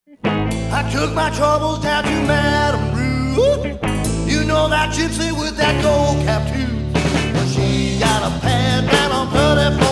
I took my troubles down to Madame Rue. You know that gypsy with that gold cap too. Well, she got a pad down on 34.